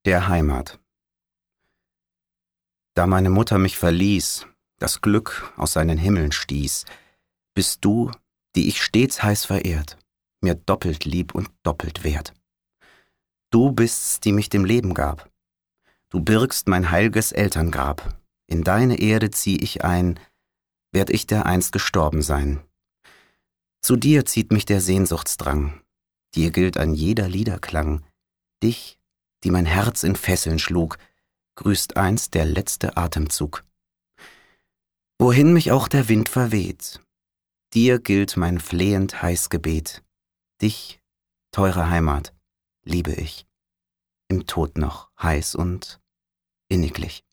Der Heimat. Da meine Mutter mich verließ, das Glück aus seinen Himmeln stieß, bist du, die ich stets heiß verehrt, mir doppelt lieb und doppelt wert. Du bist's, die mich dem Leben gab. Du birgst mein heilges Elterngrab. In deine Erde zieh ich ein, werd ich dereinst gestorben sein. Zu dir zieht mich der Sehnsuchtsdrang. Dir gilt ein jeder Liederklang. Dich, die mein Herz in Fesseln schlug, grüßt einst der letzte Atemzug. Wohin mich auch der Wind verweht, dir gilt mein flehend heiß Gebet. Dich, teure Heimat, liebe ich, im Tod noch heiß und inniglich.